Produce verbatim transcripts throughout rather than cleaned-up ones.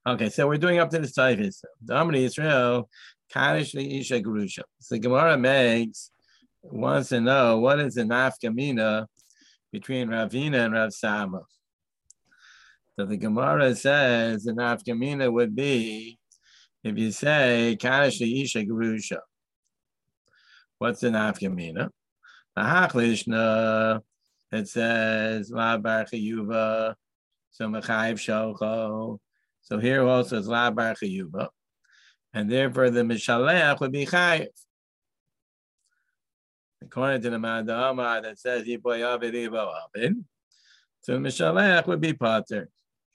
Okay, so we're doing up to the Taifis. Damri Israel, Kaddish li Isha Gerusha. So the Gemara makes wants to know what is the nafkamina between Ravina and Rav Sama. So the Gemara says the nafkamina would be if you say Kaddish li Isha Gerusha. What's the nafkamina? Mahachlishna, it says La Bar Chiyuva, so Mechayiv Shoko. So here also is La Bar Chiyuva, and therefore the Mishalech would be Chayiv. According to the Madama that says Yibo Yavid Yibo Abid, so Mishalech would be Pater.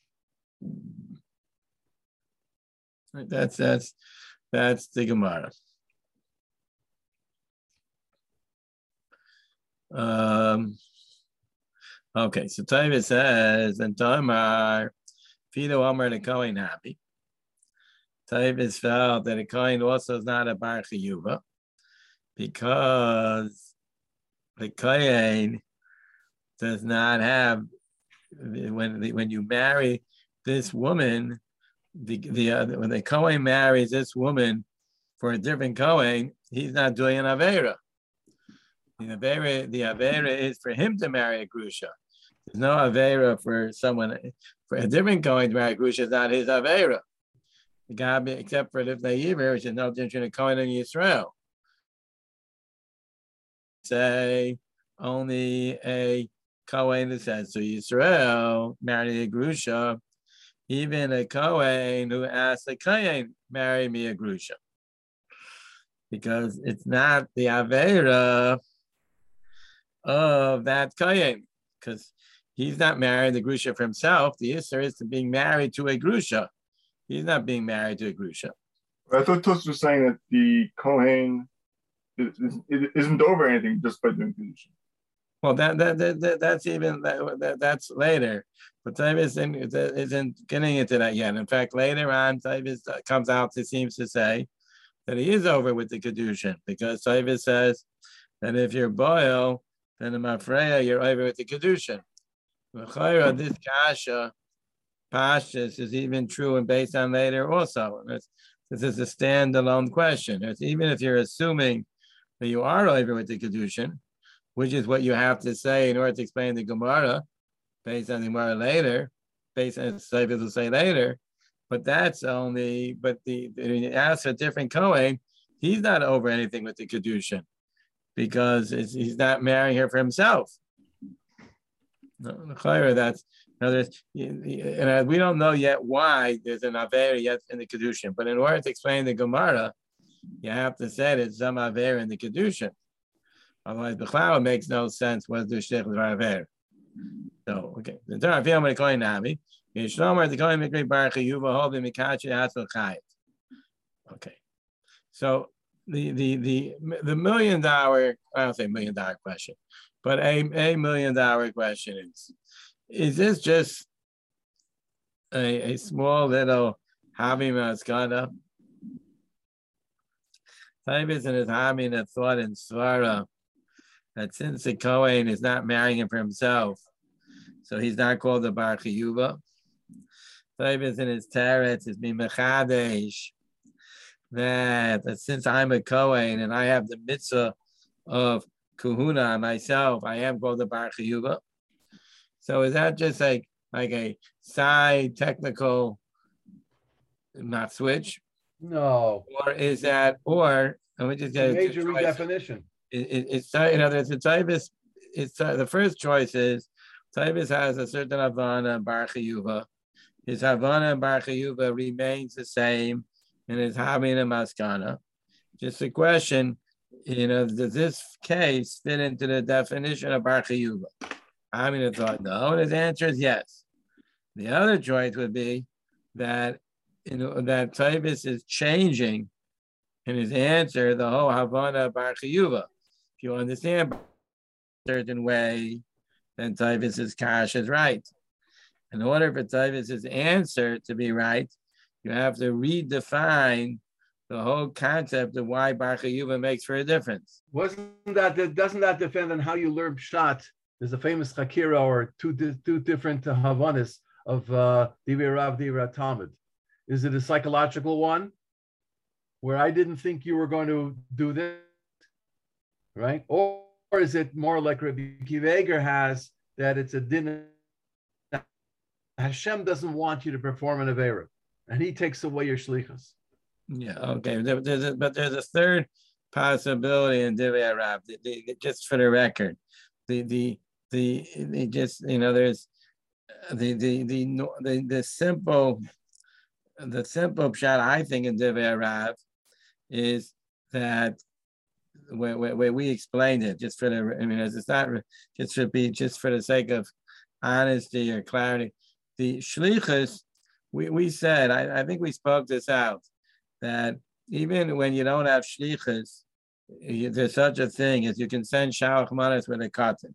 That's that's that's the Gemara. Um. Okay, so Tavis says, and Tamar, Fido Amar the Kohen happy. Tavis felt that a Kohen also is not a Bar Chiyuva because the Kohen does not have, when when you marry this woman, the the uh, when the Kohen marries this woman for a different Kohen, he's not doing an Avera. The Avera, the Avera is for him to marry a Grusha. There's no Avera for someone, for a different Kohen to marry a Grusha, is not his Avera. Except for the Neiver, which is no different than a Kohen in Yisrael. Say only a Kohen that says to Yisrael, marry a Grusha, even a Kohen who asks a Kohen, marry me a Grusha. Because it's not the Avera of that Kohen, because he's not marrying the Grusha for himself. The Isser is to being married to a Grusha. He's not being married to a Grusha. I thought Tos was saying that the Kohen it isn't over anything just by doing Kedusha. Well, that, that, that, that that's even that, that that's later. But Tavis isn't, isn't getting into that yet. In fact, later on, Tavis comes out. It seems to say that he is over with the Kedusha because Tavis says that if you're boil, then in Mafreya, you're over with the Kedusha. This Kasha, Pashas is even true and based on later also. This is a standalone question. It's, even if you're assuming that you are over with the Kedusha, which is what you have to say in order to explain the Gemara, based on the Gemara later, based on Seifel will say later, but that's only, but the, when you ask a different Kohen, he's not over anything with the Kedusha, because it's, he's not marrying her for himself. No, that's, in other words, and we don't know yet why there's an Avera yet in the Kedusha, but in order to explain the Gemara, you have to say that some Avera in the Kedusha. Otherwise, the cloud makes no sense. What's the Shech Avera? So, okay. The term of the Kohen Navi, Yishlomer the Kohen Mikri Bar Chiyuva holding Mikachi Hatzal Chayiv. Okay. So the the the the million dollar, I don't say million dollar question, but a, a million dollar question is, is this just a, a small little Havi Maskana? Tavis and his Havi that thought in Svara that since the Kohen is not marrying him for himself, so he's not called the Bar Chiyuva. Tavis and his Teretz is being Mechadesh that, that since I'm a Kohen and I have the mitzvah of Kahuna myself, I am called the Bar Chiyuva. So is that just like like a side technical not switch? No. Or is that, or let me just get a major redefinition. It, it, it's you know, there's a Tavis. It's uh, the first choice is Tavis has a certain Havana Bar Chiyuva. His Havana Bar Chiyuva remains the same, and his Havina Maskana. Just a question, you know, does this case fit into the definition of Bar Chiyuva? I mean, I thought no, and his answer is yes. The other choice would be that you know that Tavis is changing in his answer the whole Havana Bar Chiyuva. If you understand a certain way, then Tavis's kash is right. In order for Tavis's answer to be right, you have to redefine the whole concept of why Bar Chiyuva makes for a difference. Wasn't that, doesn't that depend on how you learn Pshat? There's a famous Chakira or two two different uh, Havanas of uh, Divrei Rav, Divrei Talmud. Is it a psychological one where I didn't think you were going to do this, right? Or, or is it more like Rabbi Akiva Eiger has, that it's a din? Hashem doesn't want you to perform an Aveira, and he takes away your shlichus. Yeah, okay. There, there's a, but there's a third possibility in Divrei Rav, the, the, just for the record. The, the, the, the, just, you know, there's the, the, the, the, the simple, the simple pshat, I think, in Divrei Rav is that where, where, where we explained it, just for the, I mean, it's not just to be, just for the sake of honesty or clarity. The shlichus, we, we said, I, I think we spoke this out, that even when you don't have shlichus, there's such a thing as you can send shalach manos with a cotton.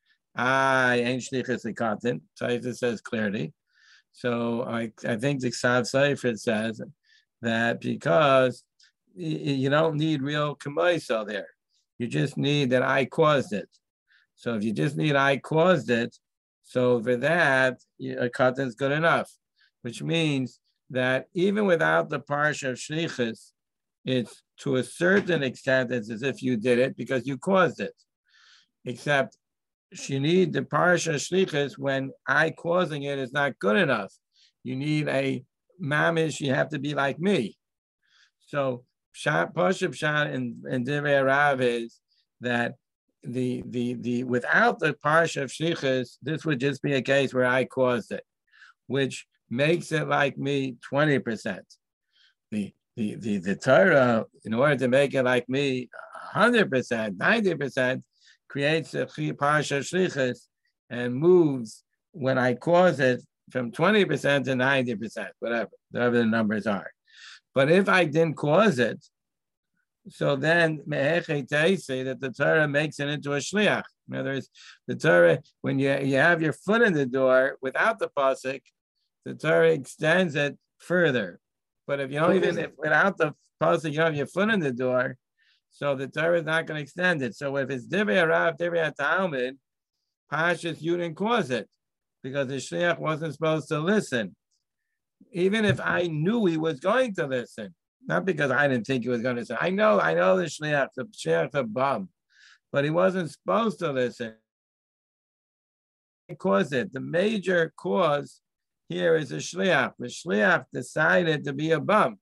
I ain't shlichus a cotton. Taisa says clearly. So I, I think the Ksav Sefer says that because you don't need real kamoiso there. You just need that I caused it. So if you just need I caused it, so for that, a cotton is good enough, which means that even without the parsha of shlichus, it's to a certain extent, it's as if you did it because you caused it. Except you need the parsha of shlichus when I causing it is not good enough. You need a mamish, you have to be like me. So parsha pshat in, in Divrei Rav is that the, the, the, without the parsha of shlichus, this would just be a case where I caused it, which makes it like me twenty percent. The, the, the, the Torah, in order to make it like me one hundred percent, ninety percent, creates a parsha shlichus and moves when I cause it from twenty percent to ninety percent, whatever, whatever the numbers are. But if I didn't cause it, so then mehechei say that the Torah makes it into a shliach. In other words, the Torah, when you, you have your foot in the door without the pasuk, the Torah extends it further. But if you don't even, if without the pasuk, you have your foot in the door, so the Torah is not going to extend it. So if it's Divrei Rav, Divrei Talmud, Pashas, you didn't cause it because the shliach wasn't supposed to listen. Even if I knew he was going to listen, not because I didn't think he was going to listen. I know, I know the shliach, the shliach's a bum, but he wasn't supposed to listen. He caused it. The major cause here is a shliach. The shliach decided to be a bum.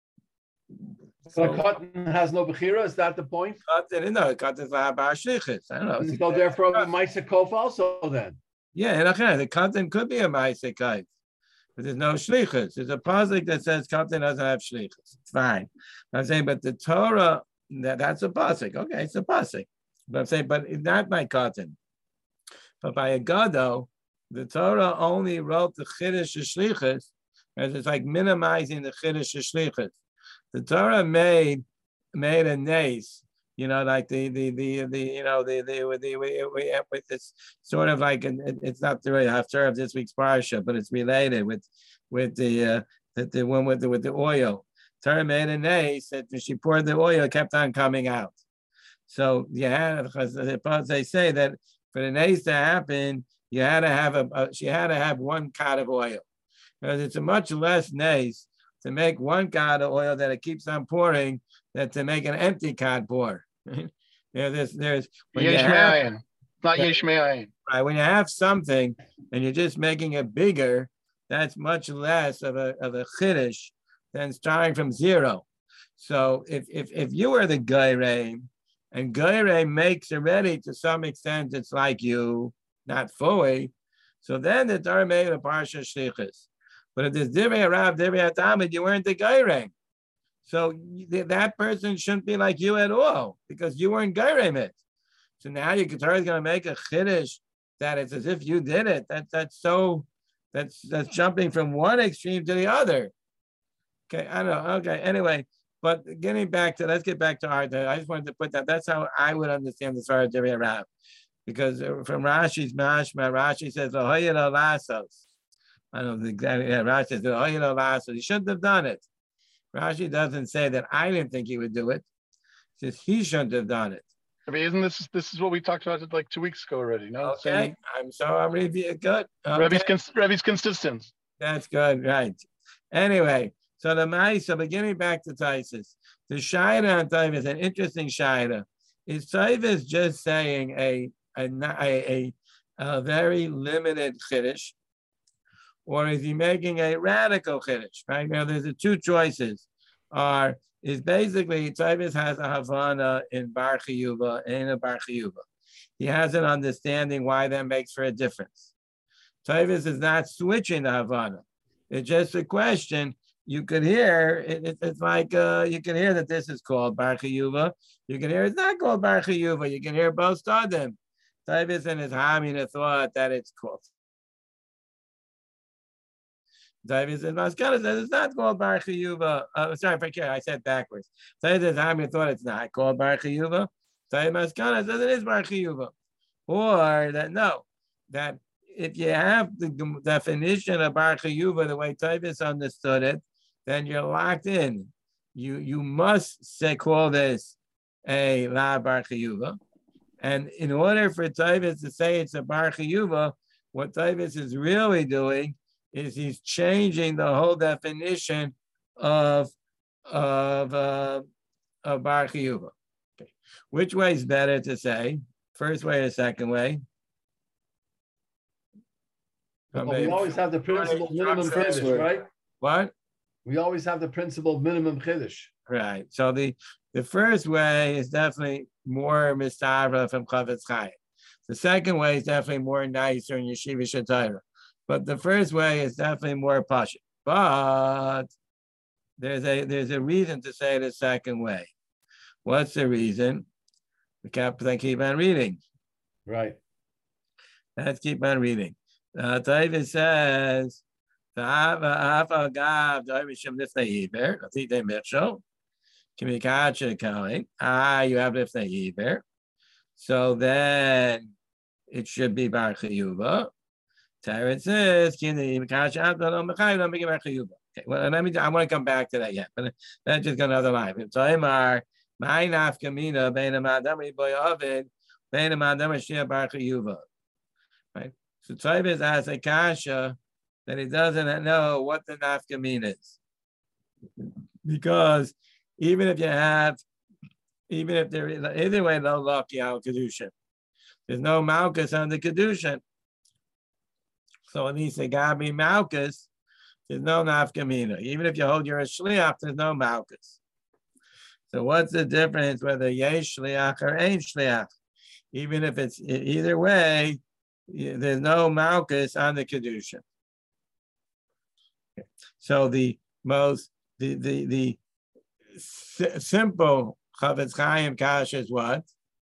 So, so cotton has no bechira. Is that the point? Cotton, no, cotton is not about shlichus. I don't know. So therefore, a ma'aseh kof also then. Yeah, and the cotton could be a ma'aseh kof, but there's no shlichus. There's a pasuk that says cotton doesn't have shlichus. It's fine. I'm saying, but the Torah, that, that's a pasuk. Okay, it's a pasuk. But I'm saying, but it's not by cotton. But by a gado, the Torah only wrote the chiddush of shlichus, as it's like minimizing the chiddush of shlichus. The Torah made made a nace, you know, like the the the the you know the the the, the we, we with this sort of like it, it's not the haftarah of this week's parsha, but it's related with with the uh, the, the one with the with the oil. Torah made a nace that when she poured the oil, it kept on coming out. So yeah, because they say that for the nace to happen, you had to have a, a she had to have one cot of oil, because it's a much less nace to make one cot of oil that it keeps on pouring than to make an empty cot pour. you know, there's there's when you have, not yesh me'ayin. Right, when you have something and you're just making it bigger, that's much less of a of a chiddush than starting from zero. So if if if you were the Gairei, and Gairei makes already to some extent it's like you, not fully, so then the Torah made a parsha shlichus. But if there's Divrei Rav, Divrei Talmud, you weren't the Gairei. So that person shouldn't be like you at all because you weren't Gairei it. So now your Torah is going to make a chiddush that it's as if you did it. That, that's so, that's that's jumping from one extreme to the other. Okay, I don't know. Okay, anyway, but getting back to, let's get back to art. I just wanted to put that, that's how I would understand the Torah of Divrei Rav. Because from Rashi's mashma, Rashi says, L'hoya lo lasos. I don't know exactly. Yeah, Rashi says, L'hoya lo lasos. He shouldn't have done it. Rashi doesn't say that I didn't think he would do it. He says he shouldn't have done it. I mean, isn't this this is what we talked about like two weeks ago already? No. Okay, Same. I'm so I'm reviewing good. Okay. Rebbe's, cons- Rebbe's consistent. That's good, right? Anyway, So the Maisa, beginning back to Taisus, the Shaira on Taivas, an interesting Shaira. Is Taivas just saying a a, a, a very limited Chiddush, or is he making a radical Chiddush? Right now, there's the two choices. Are is basically Taivas has a Havana in Bar Chiyuva and in a Bar Chiyuva. He has an understanding why that makes for a difference. Taivas is not switching the Havana. It's just a question. You could hear it, it, it's like uh, you can hear that this is called Bar Chiyuva. You can hear it's not called Bar Chiyuva. You can hear both Stadim. Taivas and his Hamina thought that it's called. Taivas and Maskana says it's not called Bar Chiyuva. Uh, sorry, if I care, I said backwards. Taivas and Hamina thought it's not called Bar Chiyuva. Taivas Maskana says it is Bar Chiyuva. Or that no, that if you have the definition of Bar Chiyuva the way Taivas understood it, then you're locked in. You you must say call this a La Bar Chiyuva. And in order for Taivas to say it's a Bar Chiyuva, what Taivas is really doing is he's changing the whole definition of of, uh, of Bar Chiyuva. Okay. Which way is better to say? First way or second way? Well, we always have the principle of minimum chiddush, right? What? We always have the principle of minimum chiddush. Right. So the, the first way is definitely more mistavra from Chavetz Chaim. The second way is definitely more nicer in Yeshiva Shatayra. But the first way is definitely more pashut. But there's a there's a reason to say the second way. What's the reason? We can't keep on reading. Right. Let's keep on reading. Uh, Taivas says, Ah, you have Lifnei Iber. So then it should be Bar Chiyuva. Tarot says, okay, well, let me, I want to come back to that yet, but that's just another line. Taimar, my nafkamina, Beina Madami Boy Ovid, Beina Madami Shia Bar Chiyuva. Right? So Taivas asks a kasha that he doesn't know what the nafkamin is. Because even if you have, even if there is, either way, no lucky out Kedushin. There's no Malkus on the Kedushin. So when he said Gabi Malkus, there's no nafkamina. Even if you hold you're a shliach, there's no Malkus. So what's the difference whether yesh shliach or ain't shliach? Even if it's either way, there's no Malkus on the Kedushin. So the most the the the s- simple Chavetz Chaim Kash is what?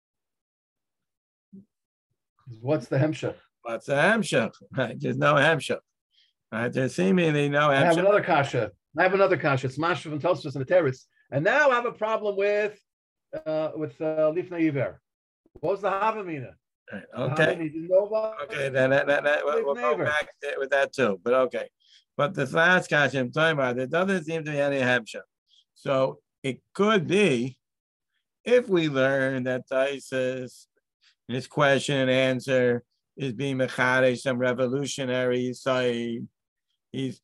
What's the hemshach? What's the hemshach? Right, there's no hemshach. Right, there's seemingly no hemshach. I have another kasha. I have another kasha. It's Mashra from Tosfos and the Teretz. And now I have a problem with uh, with uh, Lifnei Iver. What was the Havamina? Right, okay. The okay, then that, that, that, we'll, we'll go back with that too. But okay. But this last kasha I'm talking about, there doesn't seem to be any hemshach. So it could be, if we learn that Taisus, his question and answer is being mechadish, some revolutionary side, he's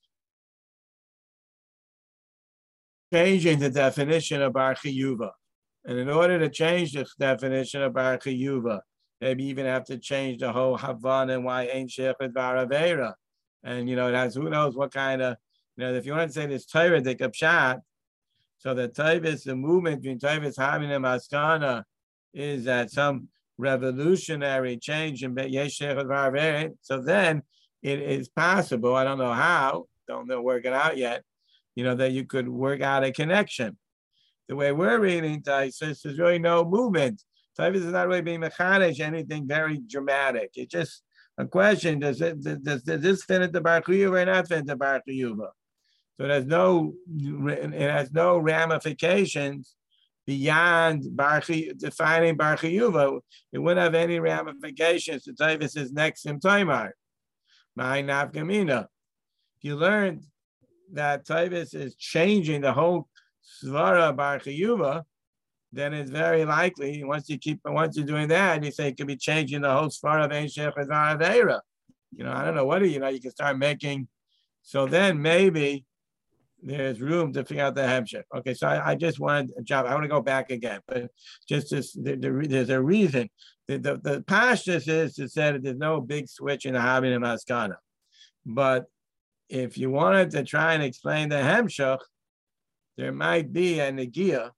changing the definition of Bar Chiyuva. And in order to change the definition of Bar Chiyuva, maybe even have to change the whole Havana and why ain't Shechet Bar Avera. And, you know, it has, who knows what kind of, you know, if you want to say this Torah, the Kapshat, so the Taivas, the movement between Taivas, Hamina, and Maskana is that some revolutionary change in Yesh Shechet Bar Avera. So then it is possible, I don't know how, don't know, work it out yet, you know, that you could work out a connection. The way we're reading Taisus, there's really no movement. Taivas is not really being mechanic, anything very dramatic. It's just a question, does it does, does this fit into Bar Chiyuva or not fit into Bar Chiyuva? So there's no, it has no ramifications beyond Bar Chiyuva, defining Bar Chiyuva. It wouldn't have any ramifications to Taivas' next in Taimar. My nafkamina. If you learned that Taivas is changing the whole Svara Bar Chiyuva, then it's very likely, once you keep, once you're doing that, you say it could be changing the whole Svara of Ein Shechet Bar Avera. You know, I don't know what, you know, you can start making, so then maybe there's room to figure out the hemshech. Okay, so I, I just wanted to jump. I want to go back again, but just this, the, the, there's a reason. The the, the pashtus is to say that there's no big switch in the Havin and Maskana. But if you wanted to try and explain the hemshech, there might be a negia,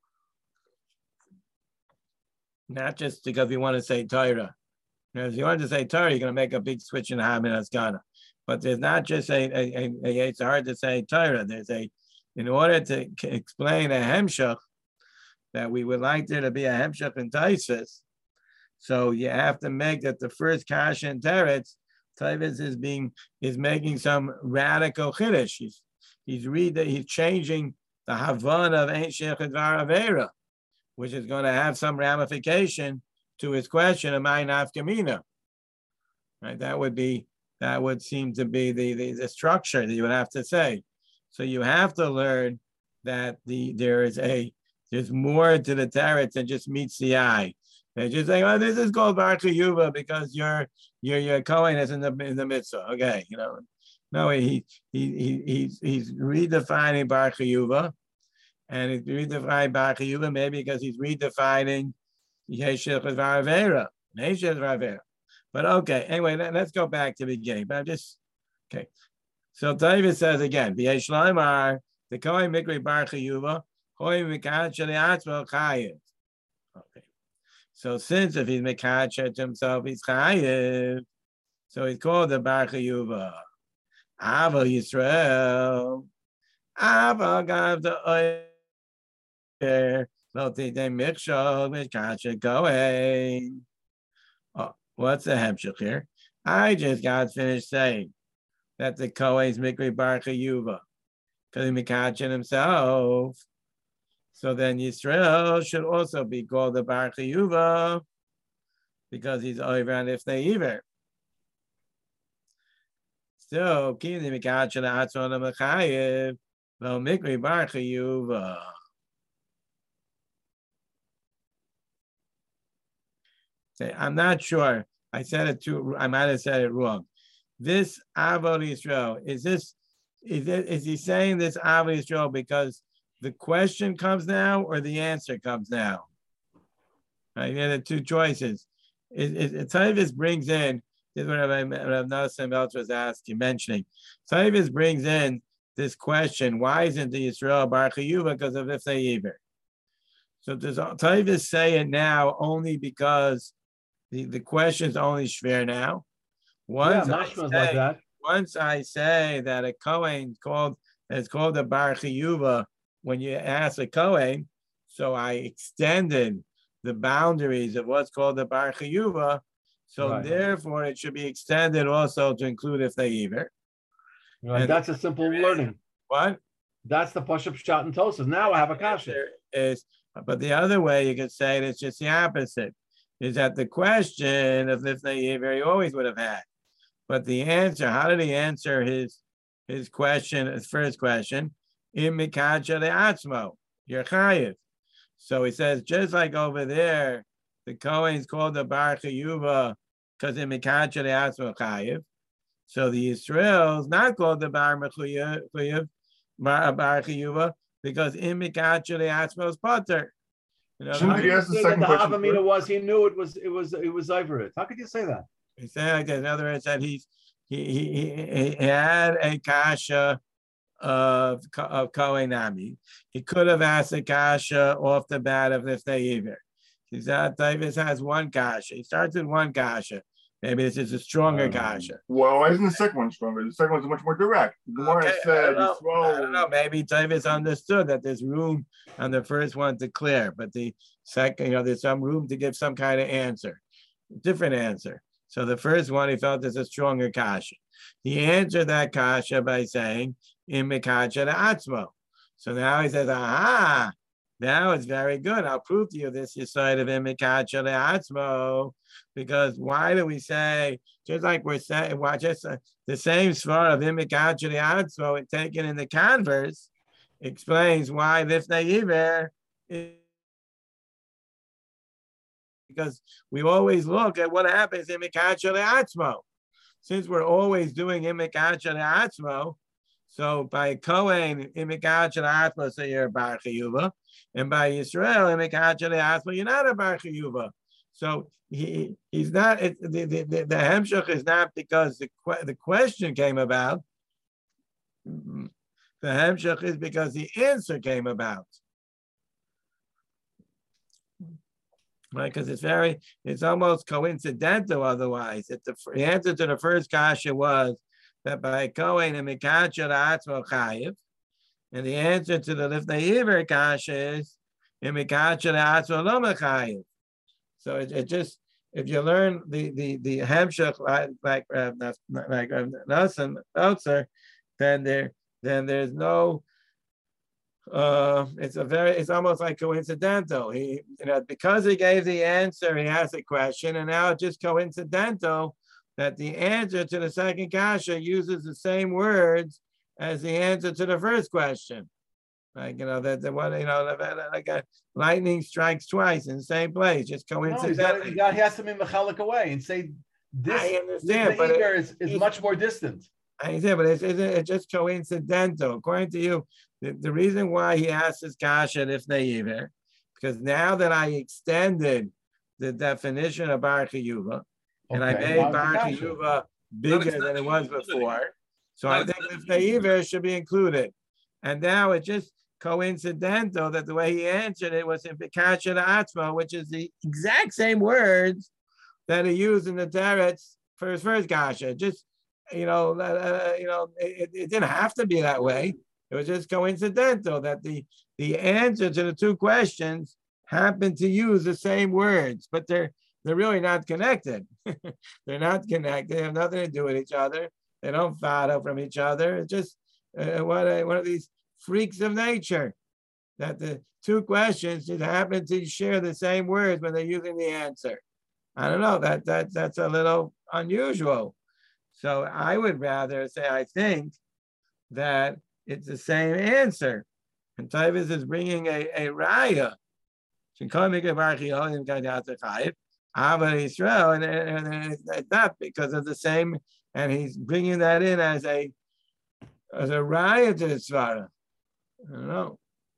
not just because we want to say Torah. Now, if you want to say Torah, you're going to make a big switch in the Havin and Maskana. But there's not just a, a, a, a, it's hard to say Torah. There's a, in order to explain a hemshech, that we would like there to be a hemshech in Taisus. So you have to make that the first kasha in Teretz, Taisus is being, is making some radical chiddush. He's, he's read that he's changing the Havan of Ein Sheikhad Varavera, which is going to have some ramification to his question of my nafkamina. Right? That would be, that would seem to be the, the, the structure that you would have to say. So you have to learn that the there is a there's more to the teretz than just meets the eye. They just say, "Oh, this is called Bar Chiyuva because your your your Kohen is in the in the mitzvah." Okay, you know, no, he he he he's he's redefining Bar Chiyuva, and he's redefining Bar Chiyuva maybe because he's redefining Yeshef Varavera, Yeshef Varavera. But okay, anyway, let's go back to the beginning. But I'm just, okay. So David says again, V'yesh Laimar, the Kohen Mikri Bar Chiyuva, Hoi Mikach Atzmo Chayiv. Okay. So since if he's Mikach to himself, he's Chayiv, so he's called the Bar Chiyuva. Ava Yisrael, Ava Gav the Oyer, Loti De Mikshol, Mikach Kohen. What's the hemshech here? I just got finished saying that the Kohen's Mikri Bar Chiyuva, because he Mikachin himself. So then Yisrael should also be called the Bar Chiyuva because he's over and if they either. So Kini Mikachin Atzon Mechayev, Lo Mikri Bar Chiyuva. I'm not sure. I said it too. I might have said it wrong. This Avod Yisrael, is this, is it, is he saying this Avod Yisrael because the question comes now or the answer comes now? Right, you have the two choices. It, it, it Tavis brings in, this is what Rav Nosson Belcher was asking, mentioning. Tavis brings in this question, why isn't the Yisrael Bar Chiyuva because of if they either? So does Tavis say it now only because The, the question is only shver now. Once yeah, I say, like that. Once I say that a Kohen called is called a Bar Chiyuva when you ask a Kohen, so I extended the boundaries of what's called the Bar Chiyuva. So right. Therefore, it should be extended also to include if they either. Right. And that's a simple learning. What? That's the push-up shot and Tosas. Now I have a kasha. Is, but the other way you could say it, it's just the opposite. Is that the question of if they either he always would have had. But the answer, how did he answer his his question, his first question? In Mikacha de Atzmo, you're chayiv. So he says, just like over there, the Kohen's called the Bar Chiyuva because in Mikacha de Atzmo chayiv. So the Yisrael's not called the Bar Chiyuva, Bar Chiyuva because in Mikacha de Atzmo's potter. You know, Shouldn't you ask the second the question? Havamina was he knew it was it was it was over it. How could you say that? He said like that. In other words, that he's he he he had a kasha of of Kohenami. He could have asked a kasha off the bat of if they either. He said Davis has one kasha. He starts with one kasha. Maybe this is a stronger um, kasha. Well, why isn't the second one stronger? The second one's much more direct. The more okay, I said, I don't, know, throw... I don't know. Maybe Davis understood that there's room on the first one to clear, but the second, you know, there's some room to give some kind of answer, different answer. So the first one, he felt there's a stronger kasha. He answered that kasha by saying, in Mikacha de Atzmo. So now he says, aha, now it's very good. I'll prove to you this side of in Mikacha de Atzmo. Because why do we say, just like we're saying, well, just uh, the same svar of Imikacha de Atzmo and taken in the converse explains why Lifnei Iver is, because we always look at what happens in Mikacha de Atzmo. Since we're always doing Imikacha de Atzmo, So by Kohen, imikachel atma, so you're a bar chiyuva, and by Yisrael, imikachel atma, you're not a bar chiyuva. So he he's not. It, the the the, the hemshach is not because the the question came about. The hemshach is because the answer came about. Right, because it's very, it's almost coincidental otherwise. If the, the answer to the first kasha was that by Kohen and Mikachel Atzmo Chayiv, and the answer to the Lifnei Iver kasha is in Mikachel Atzmo Lo Mechayiv. So it, it just, if you learn the the the Hemshach like like uh, like uh, Nelson Elzer, then there then there's no. Uh, it's a very, it's almost like coincidental. He, you know, because he gave the answer, he has a question, and now it's just coincidental that the answer to the second kasha uses the same words as the answer to the first question. Like, you know, that the one, you know, like a lightning strikes twice in the same place, just coincidentally. No, got, he has to be mechalik away and say this. I understand, but it, is, is much more distant. I understand, but it's, it's, it's just coincidental. According to you, the, the reason why he asked this kasha if neiver, because now that I extended the definition of bar chiyuva, okay, and I made bar chiyuva bigger than it was before, so I think if neiver should be included. And now it just coincidental that the way he answered it was in Pikasha Atzma, which is the exact same words that he used in the Teretz for his first kasha. Just, you know, uh, you know, it, it didn't have to be that way. It was just coincidental that the, the answer to the two questions happened to use the same words, but they're they're really not connected. They're not connected. They have nothing to do with each other. They don't follow from each other. It's just uh, one, uh, one of these freaks of nature that the two questions just happen to share the same words when they're using the answer. I don't know, that, that that's a little unusual. So I would rather say, I think that it's the same answer. And Tavis is bringing a, a raya. Israel, and, and, and it's not because of the same, and he's bringing that in as a as a raya to the svara. I don't know.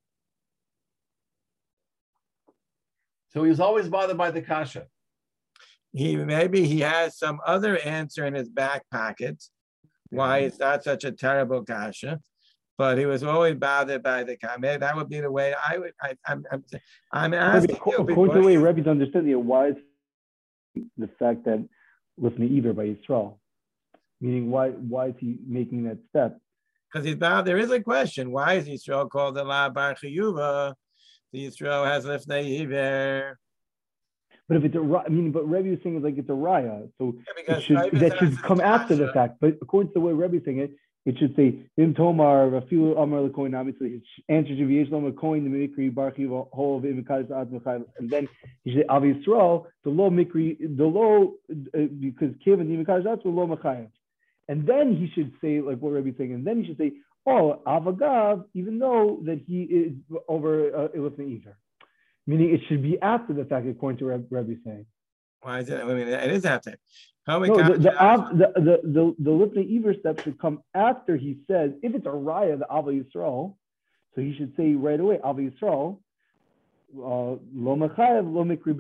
So he was always bothered by the kasha. He maybe he has some other answer in his back pocket why it's not such a terrible kasha, but he was always bothered by the kasha. That would be the way I would. I, I'm I'm I'm asking. According to the way Rebbe's understood it, why is the fact that listening either by Yisrael, meaning why why is he making that step? Because he's bound. There is a question: why is Yisrael called the La Bar Chiyuva? The Yisrael has lifnei iver. But if it's a, I mean, but Rebbe is saying it's like it's a raya, so yeah, it should, that should come after the fact. But according to the way Rebbe is saying it, it should say Im Tomar Rafilu Amar LeKoin. Obviously, his answer should be Yisrael LeKoin the Mikri Bar Chiva Hol of Imikaz Ad Mechayiv, and then he should say Av Yisrael the low Mikri the low uh, because Kevin the Imikaz Ad Lo Mechayiv, and then he should say like what Rebbe is saying, and then he should say oh Avagav, even though that he is over Elif uh, Either. Meaning it should be after the fact, according to Rebbe, Rebbe saying. Why is it? I mean, it is after. How no, the the, av, the the the the Lifnei Iver step should come after he says if it's a raya the Ava Yisrael, so he should say right away Ava Yisrael, lo mechayev lo mikri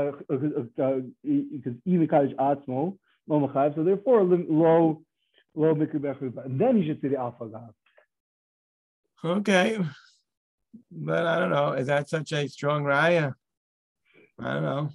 because imikaj atzmo lo mechayev, so therefore lo lo mikri bechriba, and then he should say the Afagav. Okay. But I don't know. Is that such a strong raya? I don't know.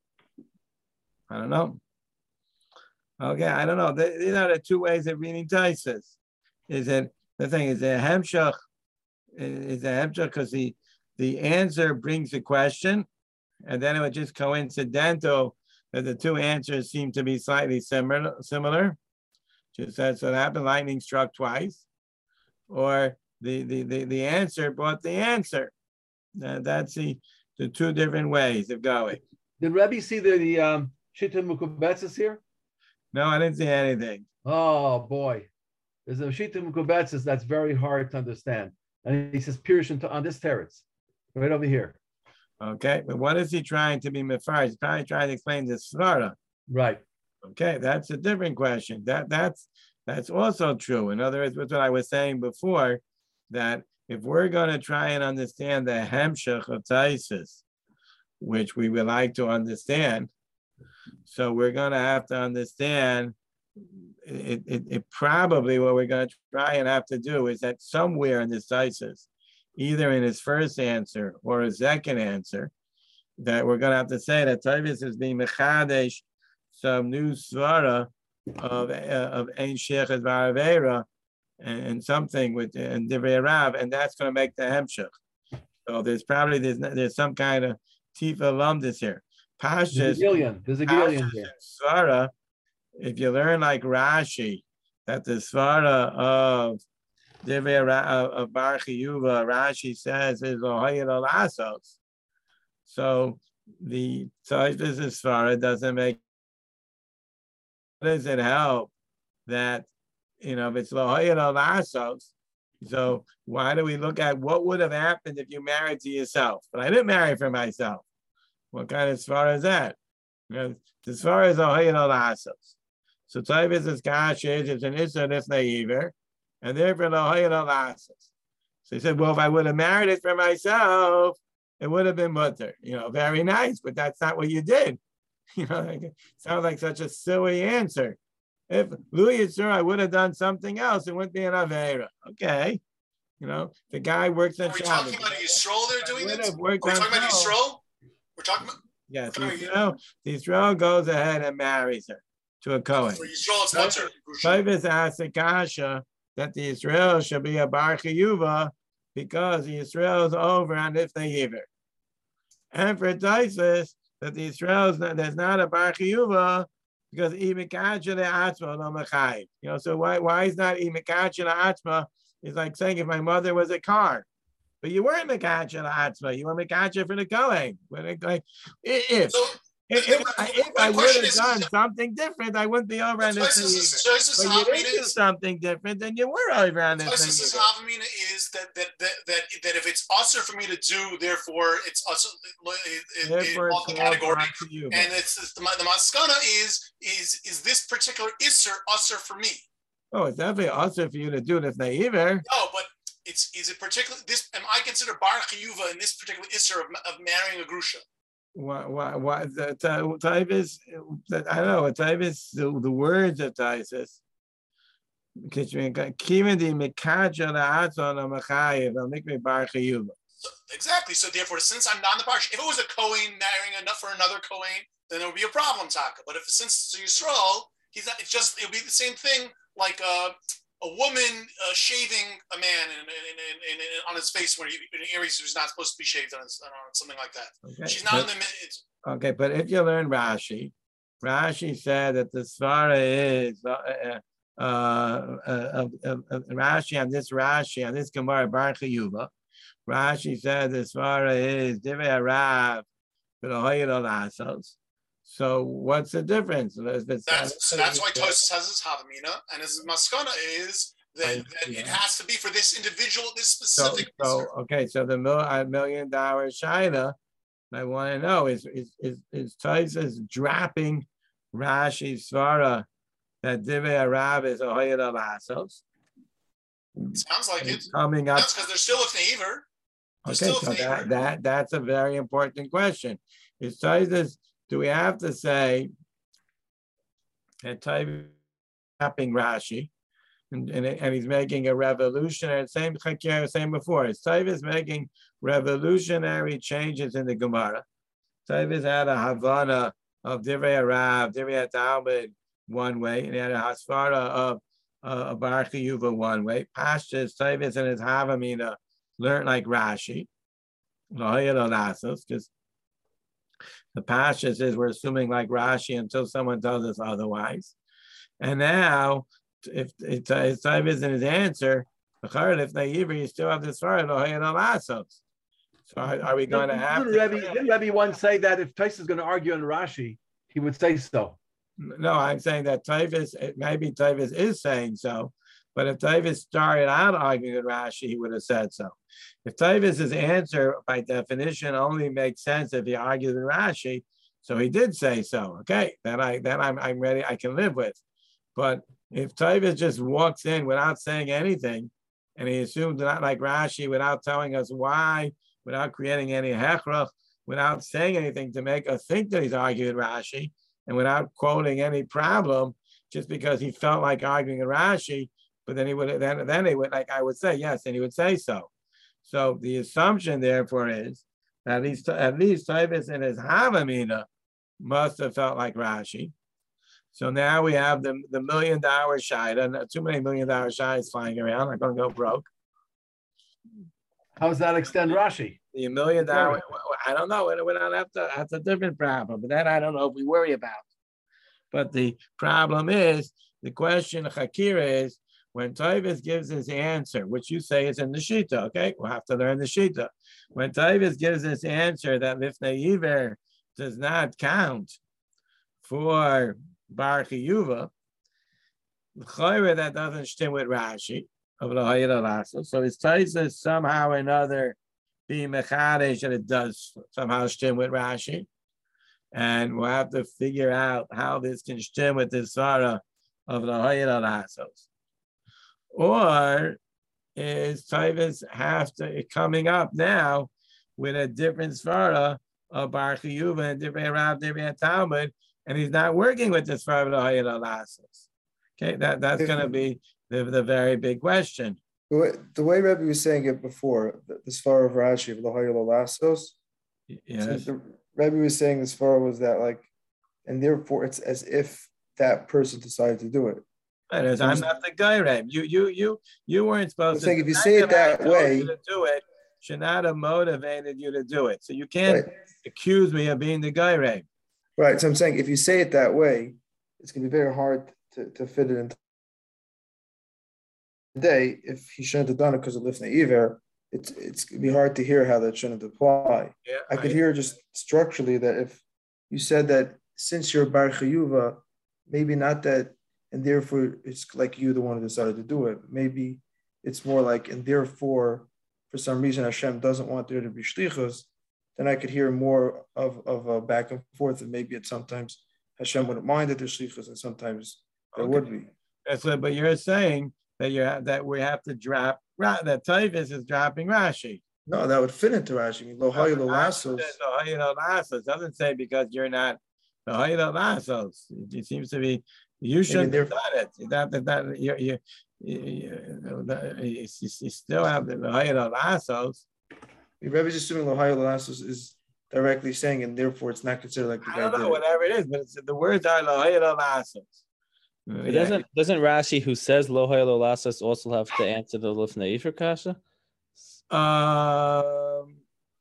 I don't know. Okay, I don't know. These are the two ways of reading Taisus. Is it the thing? Is a hemshach? Is a hemshach because the the answer brings the question, and then it was just coincidental that the two answers seem to be slightly similar. Similar. Just that's what happened. Lightning struck twice, or The, the, the, the answer brought the answer. Uh, that's the, the two different ways of going. Did Rebbe see the, the um, Shita Mukubetzes here? No, I didn't see anything. Oh, boy. There's a Shita Mukubetzes that's very hard to understand. And he says, Pirush on this teretz, right over here. Okay, but what is he trying to be mefar? He's probably trying to explain the svara. Right. Okay, that's a different question. That That's That's also true. In other words, that's what I was saying before, that if we're going to try and understand the hemshech of Taisus, which we would like to understand, so we're going to have to understand, it, it, it probably what we're going to try and have to do is that somewhere in this Taisus, either in his first answer or his second answer, that we're going to have to say that Taisus is being mechadesh some new svara of uh, of Ein Sheiches V'Avera and, and something with and Divrei Rav, and that's going to make the hemshech. So there's probably there's there's some kind of tifa lumdis here. Pashas, there's a gillion. There's a gillion here. Svara, if you learn like Rashi, that the svara of Divrei Rav of Bar Chiyuva, Rashi says is Ohayed al Asos. So the Taisus svara doesn't make. Does it help that, you know, if it's Lohayed al Asos, so why do we look at what would have happened if you married to yourself? But I didn't marry for myself. What kind of svara is that? You know, the svara is Lohayed al Asos. So Taivis is kashish, it's an issur nifnei iver, and therefore Lohayed al Asos. So he said, well, if I would have married it for myself, it would have been mutter. You know, very nice, but that's not what you did. You know, like, it sounds like such a silly answer. If Louis is sure I would have done something else, it wouldn't be an Avera. Okay. You know, the guy works at Shabbos. Are we talking about Yisrael they're doing this? Are we talking about Yisrael? We're talking about... Yes, Yisrael, Yisrael goes ahead and marries her to a Kohen. For Yisrael, it's mutter. Tavis asks the Kasha that the Yisrael should be a Bar Chiyuva because the Yisrael is over and if they either. And for Taisus, that the Yisrael is not, there's not a Bar Chiyuva because Imikacha Atzma no Mechayiv. You know, so why why is not Imikacha Atzma? It's like saying if my mother was a car, but you weren't Mikacha Atzma, you were Mikacha for the Kohen. Like if so, if, if, I, if I would have done is, something different, I wouldn't be over on this thing. But you didn't do something different, then you were over on this thing. Taisus' Havamina is that that, that that that if it's usher for me to do, therefore it's usher in the category, and it's, it's the, the maskana is is is this particular isser usher for me. Oh, it's definitely usher for you to do it if they either. No, but it's is it particular? This am I considered bar chiyuva in this particular isser of, of marrying a grusha? Why, why, why, the Taivis, I don't know, Taivis, the, the words of Taisus, exactly. So therefore, since I'm not in the parsha, if it was a Kohen marrying enough for another Kohen, then there would be a problem, Taka. But if since it's Yisrael, he's not, it's just, it'll be the same thing like uh, a woman uh, shaving a man in, in, in, in, on his face when he, in areas who's not supposed to be shaved on, his, on something like that. Okay. She's not but, in the it's, okay, but if you learn Rashi, Rashi said that the svara is uh, uh, uh, uh, uh, Rashi on this Rashi on this Gemara Bar Chiyuva. Rashi said the svara is Divrei Rav v'Lohayed al Asos. So what's the difference? That's, so that's why Tosfos has his Havamina, and his Maskana is that, that yeah. it has to be for this individual, this specific. So, so okay, so the mil, uh, million dollar Shaila, I want to know is is is is Tosfos dropping Rashi's svara that Divrei Rav is Ohayed al Asos? Sounds like it. Coming up. That's because they're still a favor. Okay, so that, that that's a very important question. Is Tosfos, do we have to say that Taivis tapping Rashi, and, and, and he's making a revolutionary, same same before, is Taivis making revolutionary changes in the Gemara? Taivis had a Havana of Divrei Rav, Divrei Talmud one way, and he had a Hasvara of uh, Bar Chiyuva one way. Pashas, Taivis and his Havamina learned like Rashi, Lohayed al Asos, because the Pasha says we're assuming like Rashi until someone tells us otherwise. And now, if it's Taivis in his answer, if Naiver, you still have this far, Lohayed al Asos. So are, are we going to have? Didn't Rebbe, didn't Rebbe once say that if Taisus is going to argue on Rashi, he would say so? No, I'm saying that Taivis, maybe Taivis is saying so, but if Taivis started out arguing with Rashi, he would have said so. If Taivis's answer, by definition, only makes sense if he argued with Rashi, so he did say so. Okay, then I then I'm I'm ready. I can live with. But if Tavis just walks in without saying anything, and he assumes not like Rashi, without telling us why, without creating any hechrach, without saying anything to make us think that he's arguing Rashi, and without quoting any problem, just because he felt like arguing Rashi, but then he would then then he would like I would say yes, and he would say so. So the assumption therefore is that at least at least Tavis in his Havamina must have felt like Rashi. So now we have the, the million dollar shida, too many million dollar shidas flying around. I'm going to go broke. How does that extend Rashi? The million dollar, I don't know. We don't have to, that's a different problem, but that I don't know if we worry about. But the problem is, the question of Hakira is, when Tavis gives his answer, which you say is in the Shita, okay? We'll have to learn the Shita. When Tavis gives his answer that Lifnei Iver does not count for Bar Chiyuva, that doesn't stem with Rashi of the Hayat Alasa. So his Taisa somehow or another be Mechadesh that it does somehow stem with Rashi. And we'll have to figure out how this can stem with the Svara of the Hayat Alasos. Or is Tavis have to coming up now with a different Svara of Bar Chiyuva and different Rav, different Talmud, and he's not working with this Svara of the Hayat Alasos. Okay, that, that's going to be the, the very big question. The way, the way Rebbe was saying it before, the, the Svara of Rashi of the Hayat Alasos, yes. So the Rebbe was saying the Svara was that like, and therefore it's as if that person decided to do it. Right, I'm not the guy, Reb. You, you, you, you weren't supposed to. Saying if you say it that way, to do it should not have motivated you to do it. So you can't right. accuse me of being the guy, Reb. Right. So I'm saying if you say it that way, it's going to be very hard to, to fit it into the day. If he shouldn't have done it because of Lifnei Iver, it's it's going to be hard to hear how that shouldn't apply. Yeah, I could I, hear just structurally that if you said that since you're Bar Chiyuva, maybe not that, and therefore it's like you the one who decided to do it. Maybe it's more like, and therefore, for some reason Hashem doesn't want there to be shlichus. Then I could hear more of, of a back and forth, and maybe it's sometimes Hashem wouldn't mind that there's shlichus, and sometimes there okay. would be. That's what, but you're saying that you that we have to drop that Tavis is dropping Rashi. No, that would fit into Rashi. I mean, lo hayil lasos. Lo hayil lasos doesn't say because you're not lo hayil lasos. It seems to be you shouldn't have done it. That that, that you you, you, you, you still have the lo hayil lasos. The Rebbe is assuming lo hayil lasos is directly saying, and therefore it's not considered like the I guy don't know did whatever it is, but it's, the words are lo hayil lasos. It doesn't doesn't Rashi, who says lo hayil lasos, also have to answer the Lifnei Iver kasha? Um,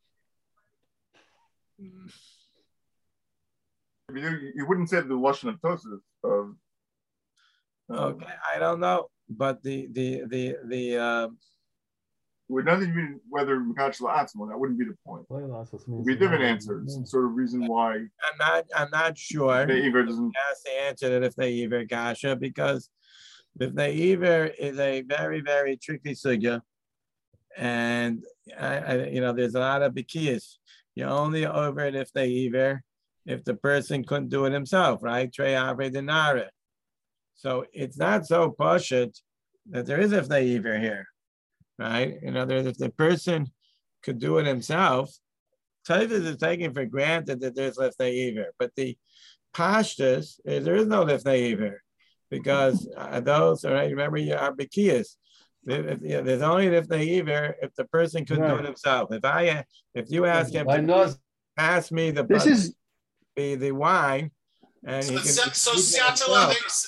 you, you wouldn't say the lashon of Tosaf. Um, okay, I don't know, but the the the the. Um, would nothing even whether Mekadosh La'atzmo, that wouldn't be the point. It would be a different answer. Some sort of reason why. I'm not. I'm not sure. The Iver doesn't. That's the answer that if they Iver kasha, because if they Iver is a very very tricky sugya, and I, I, you know, there's a lot of bikiyas. You only over it if they Iver, if the person couldn't do it himself, right? Trey Avre Denare. So it's not so pashut that there is if they Iver here. Right? In other words, if the person could do it himself, Tavis is taking for granted that there's Lifnei Iver. But the pashtus is there is no Lifnei Iver because uh, those, all right, remember your Arbekiyas. If, if, there's only Lifnei Iver if the person couldn't right. do it himself. If I, if you ask him I to know. pass me the this is the, the wine. And so he can, so Siatala,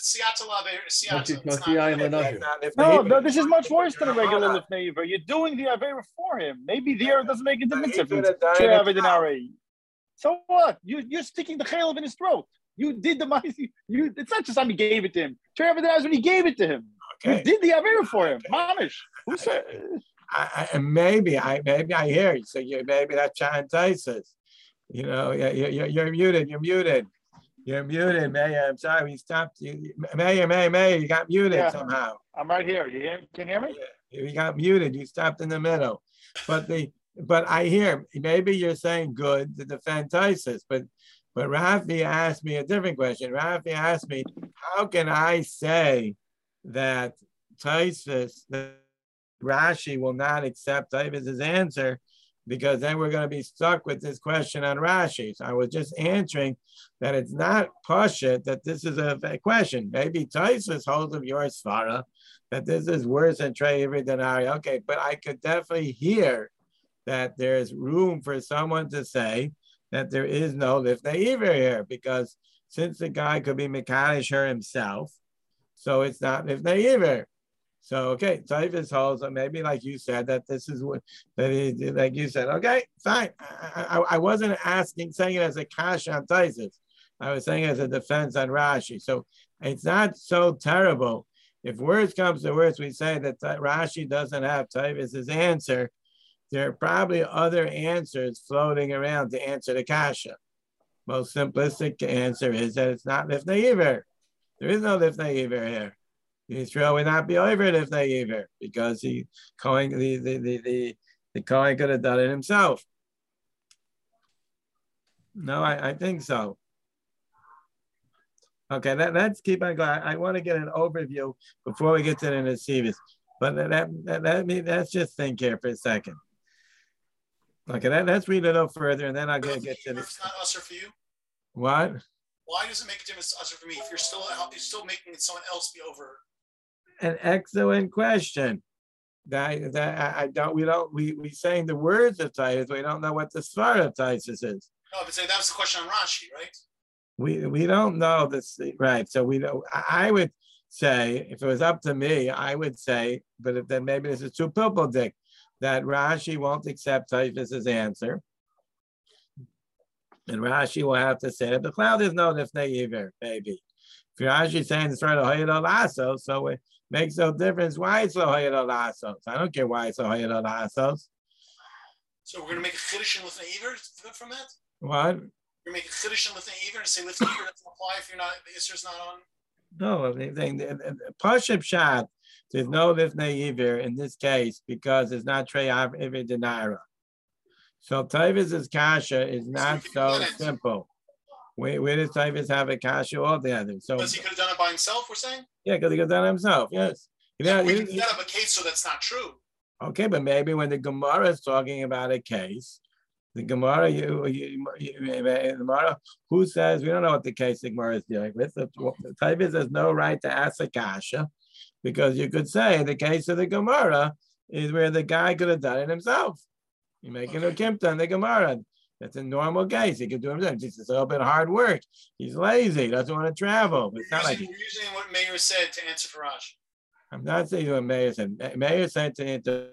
Siatala, No, no, this is much worse than a regular Lifnei Iver. You're doing the Avera for him. Maybe the Avera doesn't make a difference. So what? You you're sticking the chaylev in his throat. You did the you. It's not just somebody gave it to him. Trey Avera when he gave it to him. Okay. You did the Avera for him. Mamish. Who said? I, I, maybe I maybe I hear you. So you maybe that's Chan Taisus. You know, you, you, you're muted. You're muted. You're muted, Mayor. I'm sorry, we stopped you. Mayor, Mayor, Mayor, you got muted yeah, somehow. I'm right here. You hear, can you hear me? Yeah, you got muted. You stopped in the middle. But the but I hear maybe you're saying good to defend Tysus, but but Rafi asked me a different question. Rafi asked me, how can I say that Tosfos, that Rashi will not accept Tosfos' answer, because then we're going to be stuck with this question on Rashi. So I was just answering that it's not pashut that this is a, a question. Maybe Tosfos holds of your svara that this is worse than Trey Ivri Denari. Okay, but I could definitely hear that there's room for someone to say that there is no lifnei iver here, because since the guy could be Mekadosh her himself, so it's not lifnei iver. So okay, Tosfos holds, or maybe like you said, that this is what that he, like you said. Okay, fine. I, I, I wasn't asking, saying it as a kash on Tosfos. I was saying it as a defense on Rashi. So it's not so terrible. If worse comes to worse, we say that Rashi doesn't have Tosfos' answer. There are probably other answers floating around to answer the kasha. Most simplistic answer is that it's not lifnei iver. There is no lifnei iver here. Yisrael would not be over lifnei iver, because he Kohen, the the the the, the Kohen could have done it himself. No, I, I think so. Okay, that, let's keep on going. I, I want to get an overview before we get to the Nesivos. But that, that, that, that mean, let's just think here for a second. Okay, that, let's read it a little further, and then I'll get, get to this. It's not usher for you. What? Why does it make a difference to usher for me if you're still you're still making someone else be over? An excellent question. That, that I don't we don't we we saying the words of Titus, we don't know what the svara of Titus is. No, but say that was the question on Rashi, right? We we don't know this, right? So we don't. I would say, if it was up to me, I would say, but if then maybe this is too purple dick, that Rashi won't accept Tosfos' answer, and Rashi will have to say that the cloud is no lifnei iver, maybe. If Rashi saying it's right hayed al asos, so it makes no difference why it's lo hayed al asos. I don't care why it's lo hayed al asos. So we're going to make a chiddush in lifnei iver from that. What? You're making chiddush and lifnei iver and say lifnei iver doesn't apply if you're not the isser's not on. No, Pashup Shad, there's no lifnei iver in this case because it's not trei iver denara. So Tosfos' kasha is not so simple. Where, where does Tosfos have a kasha altogether? So because he could have done it by himself, we're saying. Yeah, because he could have done it himself. Yes. Yeah, we can set up a case so that's not true. Okay, but maybe when the Gemara is talking about a case. The Gemara, you, you, you, the Gemara, who says we don't know what the case the Gemara is dealing with. The, the Tosfos has no right to ask a kasha, because you could say the case of the Gemara is where the guy could have done it himself. You're making okay. a kimta in the Gemara. That's a normal case. He could do it himself. It's just a little bit of hard work. He's lazy. He doesn't want to travel. But it's not using, like we're using what Meir said to answer for Rashi. I'm not saying what Meir said. Meir said to answer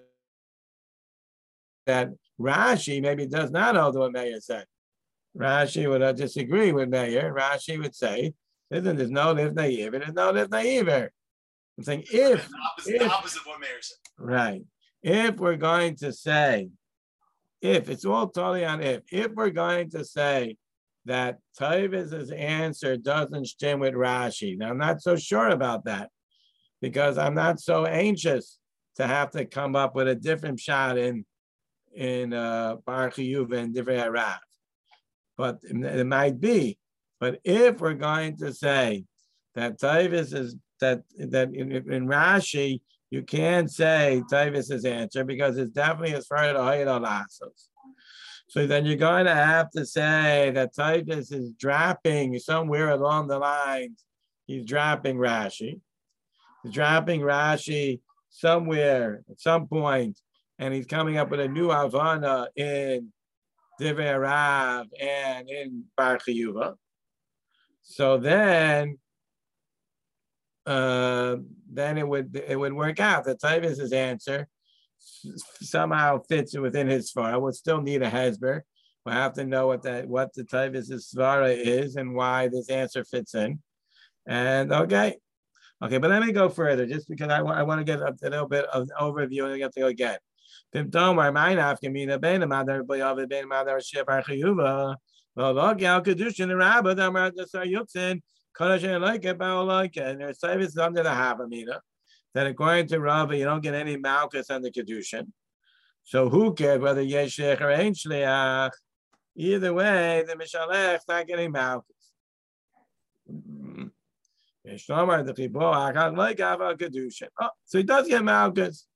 that Rashi maybe does not hold what Meir said. Rashi would disagree with Meir. Rashi would say, listen, there's no lifnei iver, there's no lifnei iver. I'm saying if, the opposite, if the opposite of what Meir said. Right. If we're going to say, if, it's all totally on if, if we're going to say that Tosfos' answer doesn't stem with Rashi, now I'm not so sure about that, because I'm not so anxious to have to come up with a different shot in in uh, Bar Chiyuva and Divrei Harav. But it might be. But if we're going to say that Tosfos is, that, that in, in Rashi, you can't say Tosfos' answer because it's definitely as far as Hayed al Asos. So then you're going to have to say that Tosfos is dropping somewhere along the lines. He's dropping Rashi. He's dropping Rashi somewhere at some point, and he's coming up with a new Havana in Divrei Harav and in Bar Chiyuva. So then, uh, then it would it would work out that Tosfos' answer somehow fits within his svara. We'll still need a hesber. We'll have to know what that what the Tosfos' svara is and why this answer fits in. And okay, okay, but let me go further, just because I, I want to get a, a little bit of an overview, and I have to go again. If Domar might have to mean a ben mother, but of a ben mother ship Bar Chiyuva. Well, look, Al Kedushin the Rabba, Domar the Sayutzin, Kadashin like it, but like it, and there's service under the Havamina. That according to Rabba, you don't get any Malchus on the Kedushin. So who cares whether Yeshech or Ein Shliach? Either way, the Mishalech's not getting Malchus. Oh, so he does get Malkus.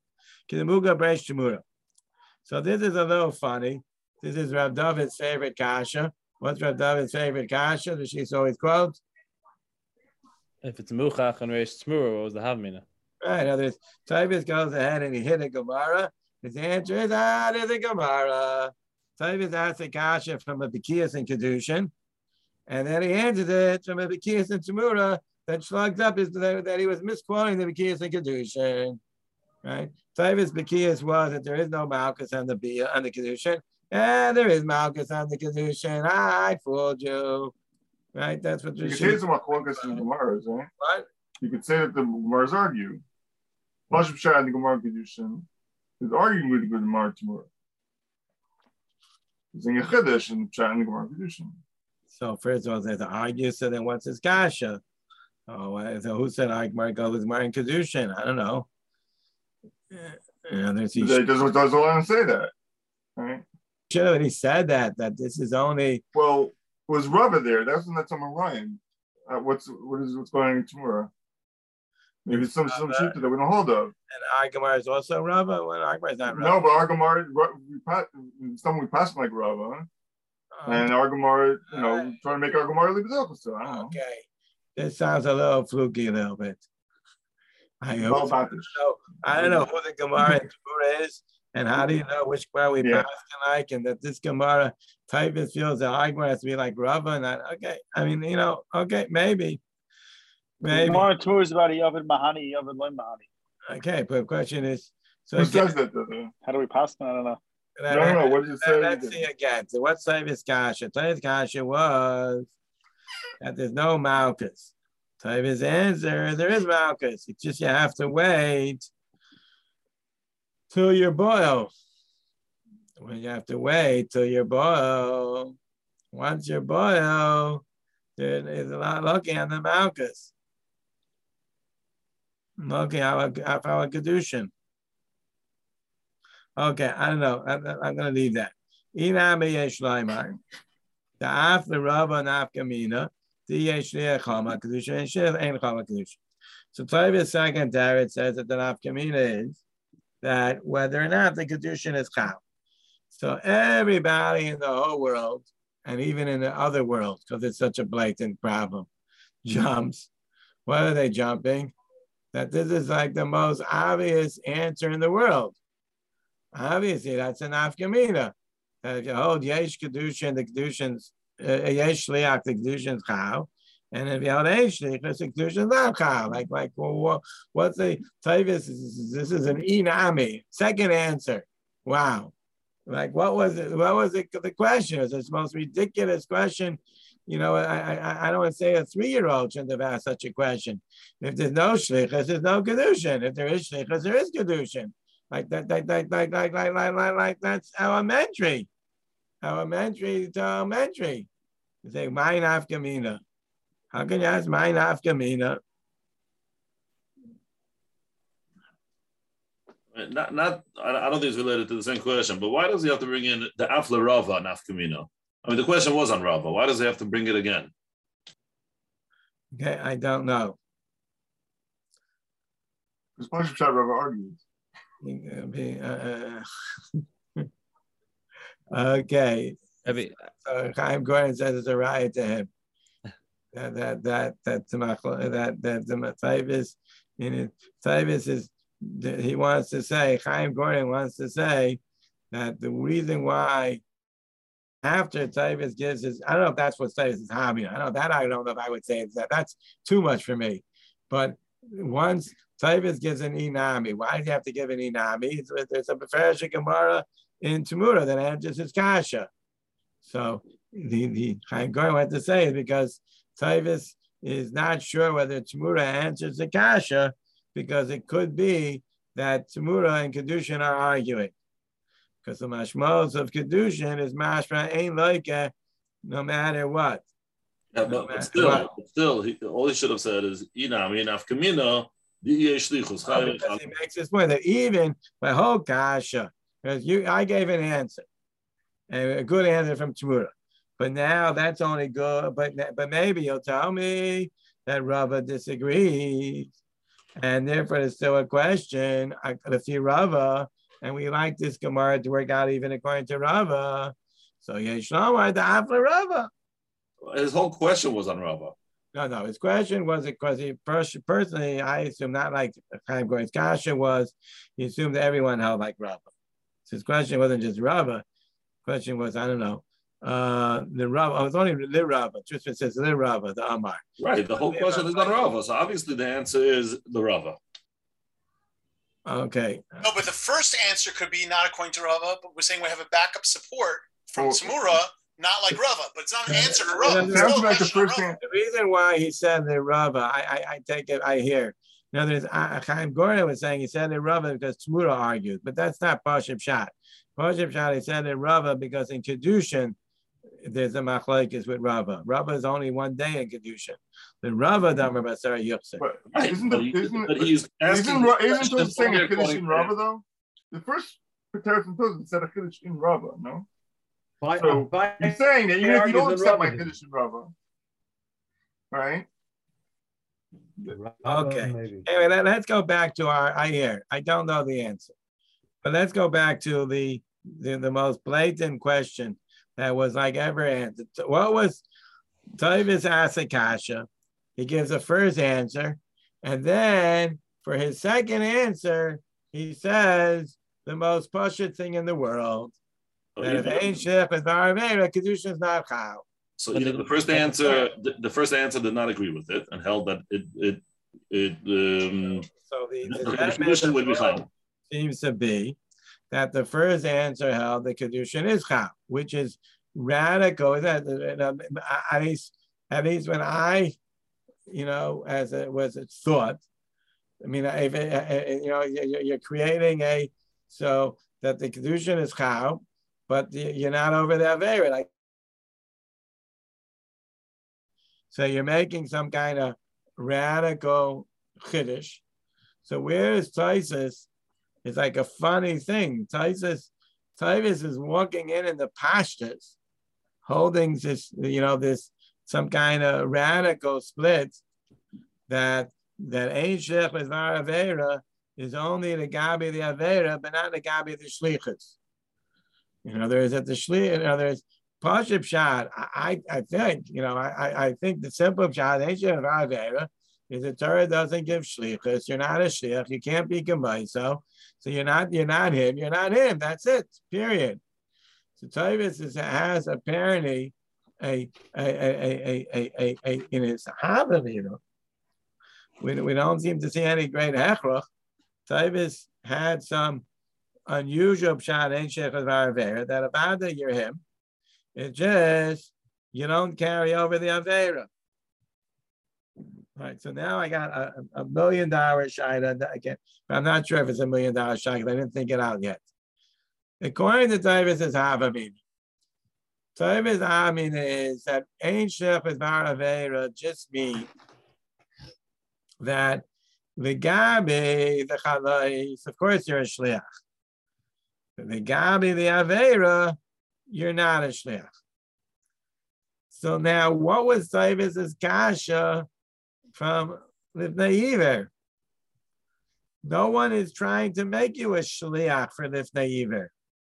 So this is a little funny. This is Rav David's favorite kasha. What's Rav David's favorite kasha that she's always quotes? If it's Muchach and Reish Tzmura, what was the Havmina? Right. In other words, Tavis goes ahead and he hit a Gemara. His answer is, ah, there's a Gemara. Tavis asks a kasha from a Bekias and Kedushin. And then he answers it from a Bekias and Tzmura that slugs up is that, that he was misquoting the Bekias and Kedushin. Right? Tavis Bekias was that there is no Malkus on the Bia on the Kedushin. And there is Malkus on the Kedushin. I fooled you. Right? That's what you could say some Malkus in the Gemaras, eh? What? You could say that the Gemaras argue. Pashut Pshat and the Gemara Kedushin is arguing with the Gemara tomorrow. He's saying a Chiddush and Pshat and the Gemara Kedushin. So first of all, there's an argue. So then what's his kasha? Oh, so who said I might go with Gemara Kedushin? I don't know. Yeah, there's he doesn't doesn't want to say that, right? Should have he said that that this is only well was Rava there? That's when that's on Ryan. Uh, what's what is what's going on tomorrow? Maybe some uh, some shit that we don't hold of. And Argamar is also Rava. Well, Argamar is not Rava. No, but Argamar we some we passed like Rava, um, and Argamar, you know, uh, trying to make Argamar leave his so I don't know. Okay, this sounds a little fluky, a little bit. I hope about this. So, I don't know who the Gemara and Gemara is, and how do you know which Gemara we yeah. pass like, and that this Gemara type it feels that Gemara has to be like Rava, and that, okay, I mean, you know, okay, maybe, maybe. Gemara tour is about Yovid Mahani, Yovid Loy Mahani. Okay, but the question is, so who says that? Though? How do we pass that? I don't know. I don't know. What did you say? Let's see again. So, what Tavis Kasha? Tavis Kasha was that there's no Malkus. Tavis answer, there is Malkus. It's just you have to wait till you boil. When you have to wait till you boil. Once you boil, there is a lot looking at the Malkus. Looking at our Kedushin. Okay, I don't know. I'm, I'm going to leave that. Inami yesh laimar. The af the Rava nafkamina. So Tavis second David says that the nafkamina is that whether or not the Kedushin is chal. So everybody in the whole world, and even in the other world, because it's such a blatant problem, jumps. What are they jumping? That this is like the most obvious answer in the world. Obviously, that's an nafkamina. That if you hold yesh Kedushin, the Kedushin's yesh liach, the Kedushin's chal. And if you have Eish, the Kedushin is not chal. Like, like, well, what's the Tavis? This is an inami. Second answer. Wow. Like, what was it? What was it? The question? It's the most ridiculous question. You know, I I, I don't want to say a three-year-old shouldn't have asked such a question. If there's no shlichus, there's no Kedushin. If there is shlichus, there is Kedushin. Like that, like, like, like, like, like, like, like, like, that's elementary. Elementary to elementary. You say, mine afkamina. How can you ask mine afkamina? Not, not. I don't think it's related to the same question. But why does he have to bring in the afla Rava and afkamina? I mean, the question was on Rava. Why does he have to bring it again? Okay, I don't know. Because Pashut Pshat Rava argues. Uh, okay. So Chaim Goren says it's a riot to him. That that that that that that the Tavis in it. Tavis is he wants to say Chaim Goren wants to say that the reason why after Tavis gives his I don't know if that's what Tavis is having. I know that I don't know if I would say it's that that's too much for me. But once Tavis gives an inami, why does he have to give an inami? There's a Beferish Gemara in Tamura that answers his kasha. So the the Chaim Goren went to say is because Tavis is not sure whether Tamura answers the kasha because it could be that Tamura and Kedushin are arguing. Because the mashmos of Kedushin is mashma ain't like a, no matter what. Yeah, but, no but still, what. But still, he, all he should have said is inami nafkamina di'yeshlichus. Oh, because he makes this point that even my whole kasha, because you, I gave an answer, and a good answer from Tamura. But now that's only good. But but maybe you'll tell me that Rava disagrees, and therefore there's still a question. If you Rava, and we like this Gemara to work out even according to Rava, so Yeshlamar the Afla Rava. His whole question was on Rava. No, no. His question was because he personally, I assume not like Chaim Goren's kasha was. He assumed that everyone held like Rava. So his question wasn't just Rava. Question was, I don't know, uh, the Rava. Oh, it's only the Rava. Just it says the Rava, the Amar. Right. The whole question is on Rava. So obviously the answer is the Rava. Okay. No, but the first answer could be not according to Rava, but we're saying we have a backup support from Tzemura. Not like Rava, but it's not an answer to Rava. Sounds like the first answer. The reason why he said the Rava, I, I, I take it, I hear. In other words, Chaim Goren was saying he said the Rava because Tzemura argued, but that's not Pashib Shat. Pashib Shat, he said the Rava because in Kedushin, there's a machlokes with Rava. Rava is only one day in Kedushin. The Rava Damar Basar Yuchse. But isn't the isn't but he's isn't isn't those saying a Kiddush in Rava though? The first Pateras and Tozos said a Kiddush in Rava, no? By, So by, you're saying that even if you don't accept my Rava. Kiddush in Rava, right? Okay. Maybe. Anyway, let, let's go back to our, I hear, I don't know the answer, but let's go back to the, the, the most blatant question that was like ever answered. What was Tavis Asakasha? He gives the first answer, and then for his second answer, he says the most pashut thing in the world. That if Ein Shech is Varavera, Kedusha is not Chal. So you know, the first answer, the, the first answer did not agree with it and held that it it it um, so the, the, the that Kedushin would be Chal. Seems to be that the first answer held the Kedushin is Chal, which is radical. That at least at least when I, you know, as it was it's thought. I mean, if it, you know, you're creating a so that the Kedushin is Chal, but you're not over the Avera. Like, so you're making some kind of radical Chiddush. So where is Taisus? It's like a funny thing. Taisus, Taisus is walking in in the pashtas, holding this, you know, this some kind of radical split that that Ein Shech with Var Avera is only the Gabi the Avera, but not the Gabi the Shlichus. In other words, at the Shli, in other words, Pashib Shad, I, I think, you know, I, I think the simple Shad, Ein Shech Var Avera, is the Torah doesn't give Shlichus. You're not a Shlich. You can't be Gemaiso. So you're not, you're not him. You're not him. That's it. Period. So Tavis is, has apparently a a a a a a, a in his Sahaba, you know. We, we don't seem to see any great hechrach. Tavis had some unusual pshat Ein Shech Avera that about that you're him. It's just you don't carry over the Avera. All right, so now I got a, a million dollar shayla again. I'm not sure if it's a million dollar shayla because I didn't think it out yet. According to Tavis, is Havamin. Tavis Amin is that Ein Shech Avera just means that the Gabi, the Chalais, of course you're a Shliach. The Gabi, the Avera, you're not a Shliach. So now, what was Tavis's kasha from Lifnei Iver? No one is trying to make you a Shliach for Lifnei Iver.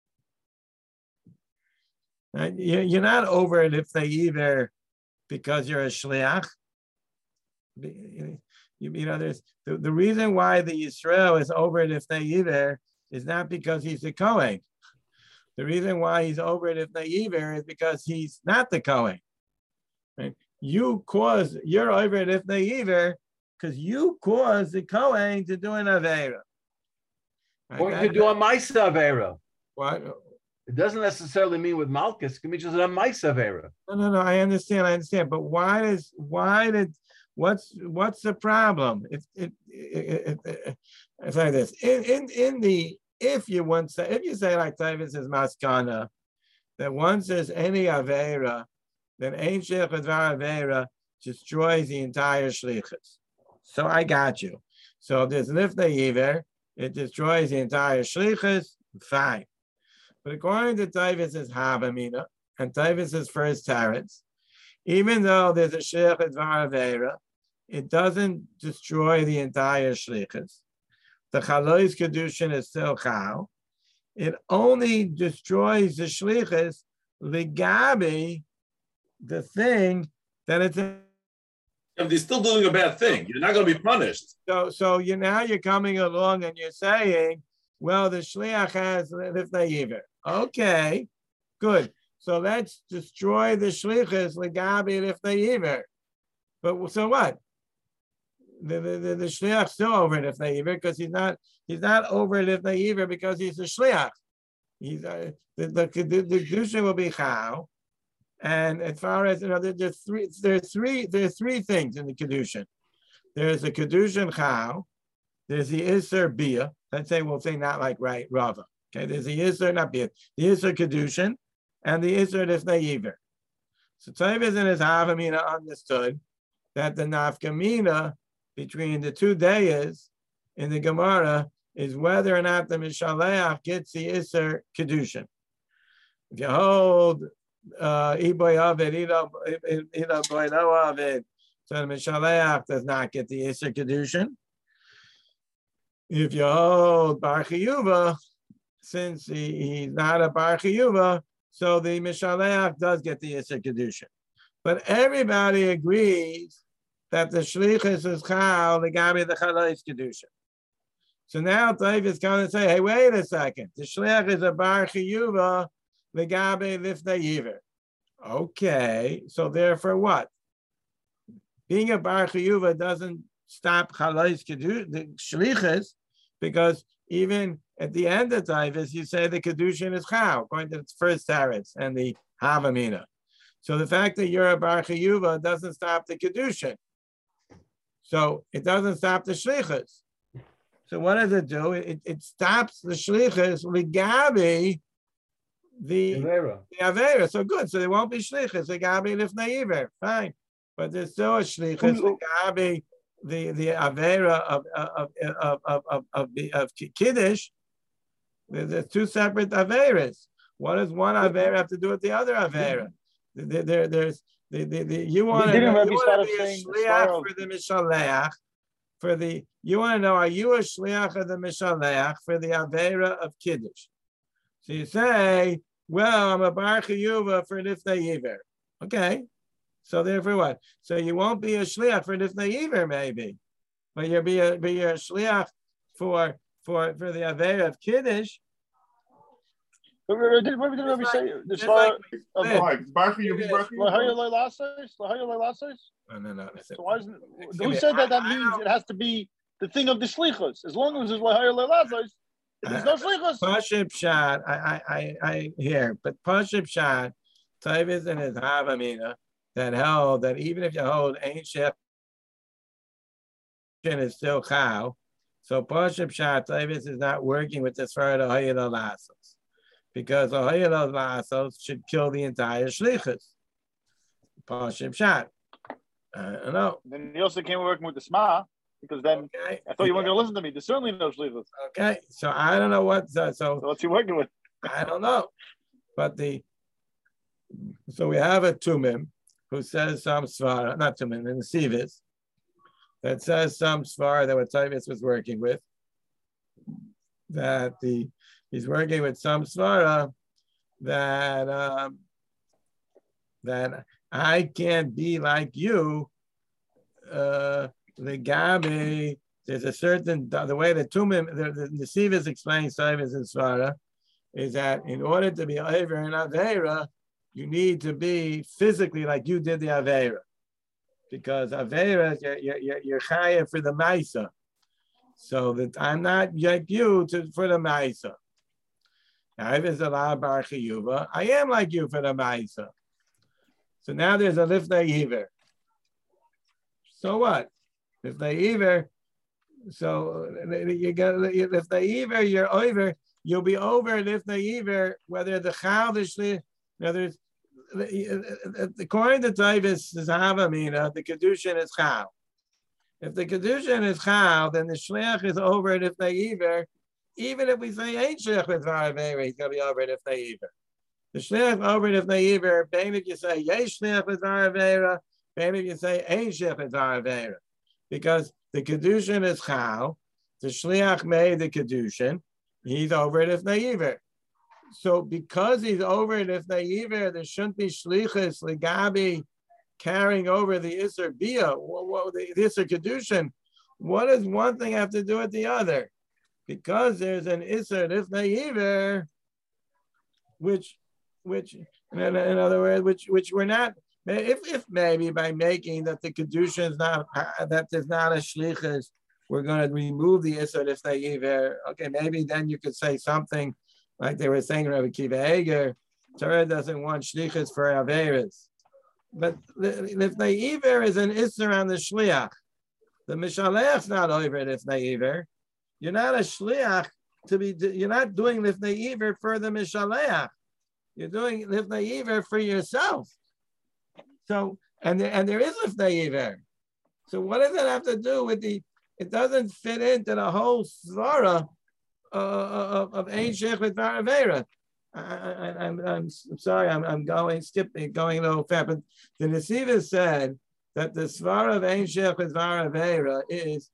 Right? You're not over Lifnei Iver because you're a Shliach. You, you know, there's the, the reason why the Yisrael is over Lifnei Iver is not because he's the Kohen. The reason why he's over Lifnei Iver is because he's not the Kohen. Right? You cause you're over Lifnei Iver because you caused the Kohen to do an Avera. Right? Or you could do a Maisa Avera. What? It doesn't necessarily mean with Malchus. It can be just a Maisa Avera. No, no, no. I understand. I understand. But why does why did what's what's the problem? It it, it, it, it it's like this. In in in the if you want to if you say like Tavis is Maskana, that once there's any Avera, then Ein Shech Advar Avera destroys the entire Shlichus. So I got you. So if there's Lifnei Iver, it destroys the entire Shlichus, fine. But according to Tavis is Havamina, and Tavis is first Taretz, even though there's a Shech Advar Avera, it doesn't destroy the entire shlichus. The chalois kedushin is still chal. It only destroys the shlichus ligabi, the thing that it's. If they're still doing a bad thing, you're not going to be punished. So, so you now you're coming along and you're saying, well, the shliach has lifnei iver. Okay, good. So let's destroy the shlichus ligabi lifnei iver. But so what? The the, the, the shliach still over lifnei iver because he's not he's not over lifnei iver because he's a shliach. He's uh, the the the, the kedusha will be chal. And as far as you know, there, there's three, there's three, there's three things in the kedushin. There's the kedushin chal, there's the iser bia. Let's say we'll say not like right rava. Okay, there's the iser not bia, the iser kedushin, and the iser lifnei iver. So Tavis and his havamina understood that the nafkamina between the two days in the Gemara is whether or not the mishaleach gets the iser kedushin. If you hold Uh, so the Mishaleach does not get the Isser Kedushin. If you hold Bar Chiyuva, since he, he's not a Bar Chiyuva, so the Mishaleach does get the Isser Kedushin. But everybody agrees that the Shlichus is Chal, the Gabi the Chalais Kedushin. So now Taif is going to say, hey, wait a second. The Shliach is a Bar Chiyuva, Legabe lifnei iver. Okay, so therefore what? Being a bar chiyuva doesn't stop chalais kedushin, the shlichus, because even at the end of Taivus, you say the kedushin is chal, according to the first taretz and the havamina. So the fact that you're a bar chiyuva doesn't stop the kedushin. So it doesn't stop the shlichus. So what does it do? It, it stops the shlichus legabe the Avera. The Avera. So good. So there won't be shlichus. The Gabi lifnei iver. Fine. But there's still a shlichus. The Gabi, the the Avera of of of of of of, the, of Kiddush. There's two separate Averas. What does one Avera have to do with the other Avera? There, there there's the, the, the you want to know, you want to be a shliach for the mishaleach. For the you want to know, are you a shliach of the mishaleach for the Avera of Kiddush? So you say, well, I'm a bar chiyuva for lifnei iver. Okay. So therefore what? So you won't be a shliach for lifnei iver, maybe. But you'll be a, be a shliach for, for, for the Avera of Kiddush. What did we say? The Shlomo of bar chiyuva, bar chiyuva. No, no, no. So why isn't, who said that that means it has to be the thing of the shlichus? As long as it's lahayir le'lasos, there's no shlichus. Pashib Shad, I, I, I hear, but Pashib Shad, Tavis and his Havamina, that held that even if you hold ancient is still Chal, so Pashib Shad, Tavis is not working with this for the Hayil Lasos, because the Hayil Lasos should kill the entire shlichus. Pashib Shad. I don't know. Then he also came working with the Sma. Because then okay. I thought you weren't going to listen to me. There's certainly no shlichus. Okay, so I don't know what. Uh, so, so what's he working with? I don't know, but the so we have a tumim who says some svara, not tumim, in the sivis that says some svara that what Tavis was working with. That the he's working with some svara that um, that I can't be like you. Uh, The Gabi, there's a certain, the way the Tumim, the, the, the Sivas explains Tavis and Svara, is that in order to be Aver and Avera, you need to be physically like you did the Avera. Because Avera, you're, you're, you're Chaya for the Maisa. So that I'm not like you to, for the Maisa. Now, if it's a La Bar Chiyuva, I am like you for the Maisa. So now there's a Lifnei Iver. So what? If they either, so you got if they either you're over, you'll be over. And if they either, whether the chal is whether it's according to Tavis is havamina, the kedushin is chal. If the kedushin is chal, then the shliach is over. And if they either, even if we say ain't shliach with varavera, he's gonna be over. And if they either, the shliach over. And if they either, maybe if you say yesh shliach with varavera. Maybe you say ain't shliach with varavera. because the kedushin is chal. The shliach made the kedushin. He's over it if naiver. So because he's over it if naiver, there shouldn't be shlichus legabi carrying over the iser bia. What the iser kedushin? What does one thing have to do with the other? Because there's an iser if naiver, which, which, in, in other words, which, which we're not. If, if maybe by making that the kedushin is not, that there's not a shlichus, we're going to remove the iser if naiver. Okay, maybe then you could say something like they were saying, Rabbi Kiva Eger, Torah doesn't want shlichus for averis. But if naiver is an iser on the shliach, the mishaleach's not over it if naiver. You're not a shliach to be, you're not doing lifnei iver for the mishaleach. You're doing lifnei iver for yourself. So, and there, and there is lifnei iver. So what does that have to do with the, it doesn't fit into the whole svara uh, of, of Ein Shech with Varavera. I'm, I'm sorry, I'm, I'm going, skipping, going a little fast, but the Nesiva said that the svara of Ein Shech with Varavera is,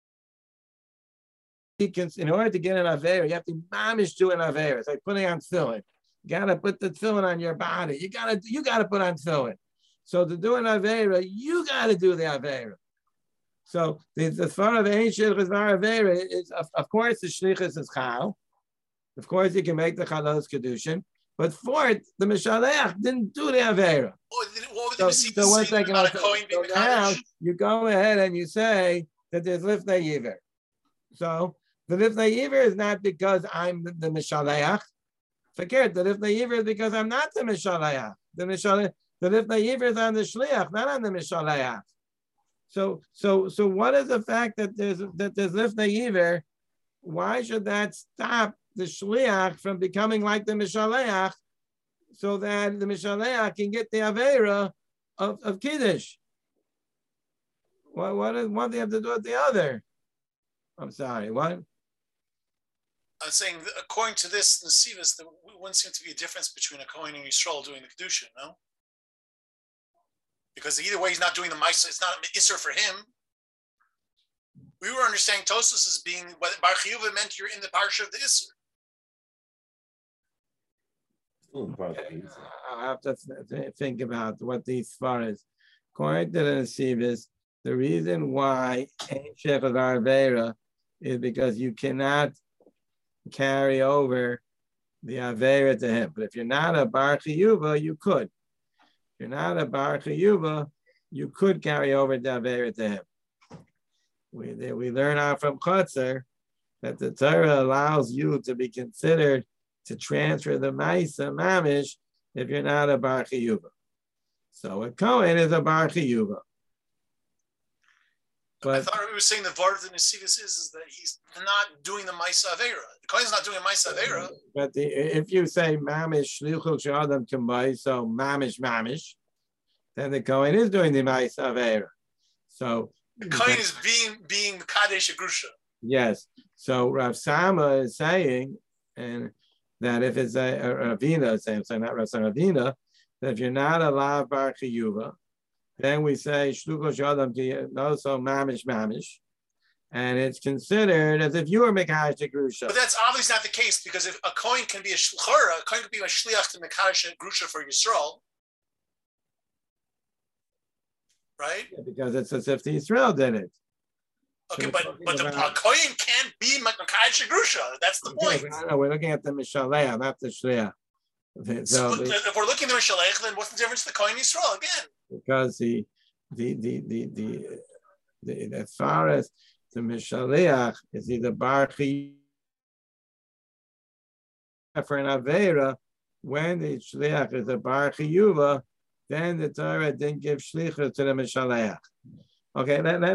in order to get an Avera, you have to mamish do an Avera. It's like putting on tefillin. You gotta put the tefillin on your body. You gotta, you gotta put on tefillin. So to do an Avera, you gotta do the Avera. So the the far of Ein Shech with Varavera is, of, of course, the shlichus is chal. Of course, you can make the chalos kedushin, but for it, the Mishaleach didn't do the Avera. So, so one second, so now you go ahead and you say that there's lifnei yiver. So the lifnei yiver is not because I'm the, the Mishaleach. Forget the lifnei yiver is because I'm not the Mishaleach. The Mishaleach, the lifnei yiver is on the shliach, not on the Mishaleach. So, so, so, what is the fact that there's that there's lifnei yiver? Why should that stop the shliach from becoming like the Mishaleach, so that the Mishaleach can get the avera of, of kiddush? What what does one thing have to do with the other? I'm sorry, what? I'm saying, according to this Nesivus, there wouldn't seem to be a difference between a Kohen and Yisrael doing the kedusha, no? Because either way, he's not doing the Maisa. It's not an Isser for him. We were understanding Tosfos as being what Bar Chiyuva meant. You're in the parsha of the Isser. I have to th- think about what these far as. According to the Nesivus, the reason why Ein Shech of Avera is because you cannot carry over the Avera to him. But if you're not a Bar Chiyuva, you could. If you're not a Bar Chiyuva, you could carry over the Avera to him. We, we learn out from Chotzer that the Torah allows you to be considered to transfer the Maisa Mamish if you're not a Bar Chiyuva. So a Kohen is a Bar Chiyuva. But I thought we were saying the Vart of the Nesivus is, is that he's not doing the Maisa Avera. The Kohen's not doing a Maisa Avera. But the, if you say Mamish Shlichul Shadam Kambai, so Mamish Mamish, then the Kohen is doing the Maisa Avera. So the Kohen is being being Kadesh Agrusha. Yes. So Rav Sama is saying, and that if it's a, a Ravina, saying so not Rav Sama Ravina, that if you're not a Lav Bar Chiyuva, then we say Shluko Shadam no, so Mamish Mamish, and it's considered as if you were Mekadesh Grusha. But that's obviously not the case, because if a Kohen can be a Shluchara, a Kohen can be a Shliach to Mekadesh Grusha for Yisrael, right? Yeah, because it's as if the Yisrael did it. Okay, so but but the about, Kohen can't be Mekadesh Grusha. That's the okay, point. I know, we're looking at the Mishaleh, not the Shliach. So, so the, if we're looking at the Mishaleh, then what's the difference to the Kohen Yisrael again? Because the the the the the, the, the as far as the Mishaleach is either Bar Chiyuva for an Avera, when the Shliach is a Bar Chiyuva, then the Torah didn't give Shlichus to the Mishaleach. Okay, let, let